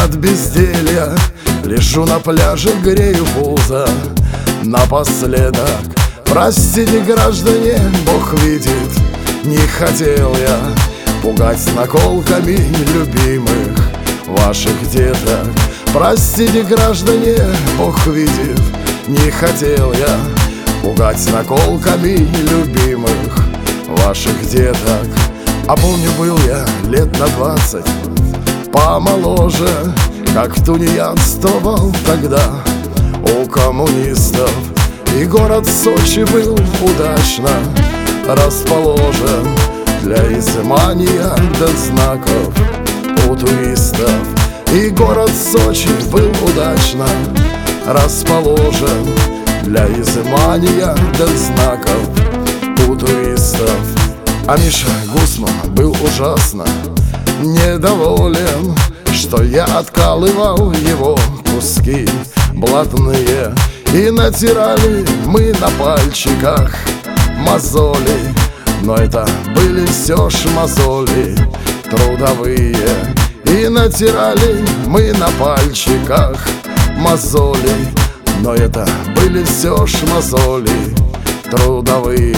от безделья лежу на пляже, грею пузо. Напоследок, простите, граждане, Бог видит, не хотел я пугать наколками любимых ваших деток. Простите, граждане, Бог видит, не хотел я пугать наколками любимых ваших деток. А помню, был я лет на 20 помоложе, как тунеядствовал тогда у коммунистов. И город Сочи был удачно расположен для изымания до знаков у туристов. И город Сочи был удачно расположен для изымания до знаков у туристов. А Миша Гусман был ужасно недоволен, что я откалывал его куски блатные. И натирали мы на пальчиках мозоли, но это были все ж мозоли трудовые. И натирали мы на пальчиках мозоли, но это были все ж мозоли трудовые.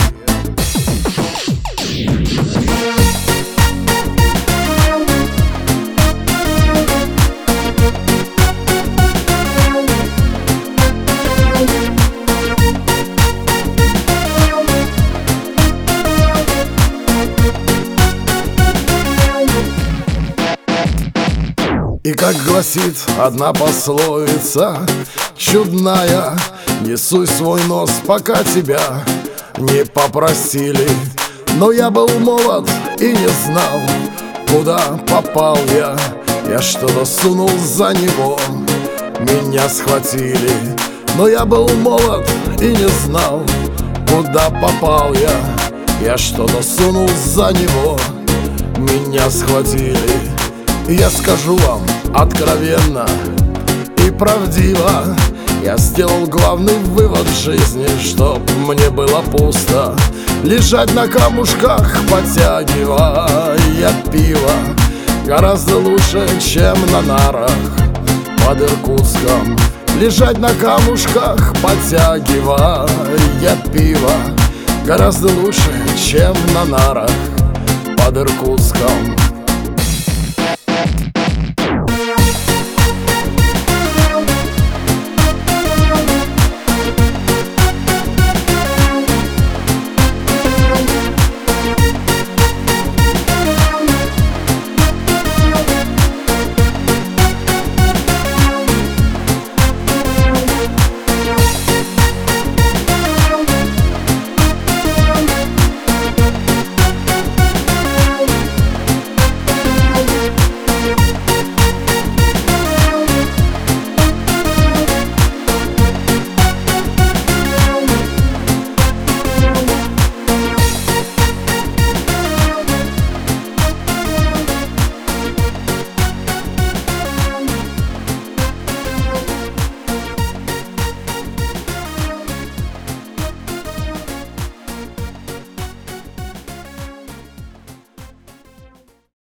И как гласит одна пословица чудная, не суй свой нос, пока тебя не попросили. Но я был молод и не знал, куда попал я. Я что-то сунул за него, меня схватили. Но я был молод и не знал, куда попал я. Я что-то сунул за него, меня схватили. И я скажу вам откровенно и правдиво, я сделал главный вывод в жизни, чтоб мне было пусто лежать на камушках, потягивая пиво. Гораздо лучше, чем на нарах под Иркутском. Лежать на камушках, потягивая пиво. Гораздо лучше, чем на нарах под Иркутском.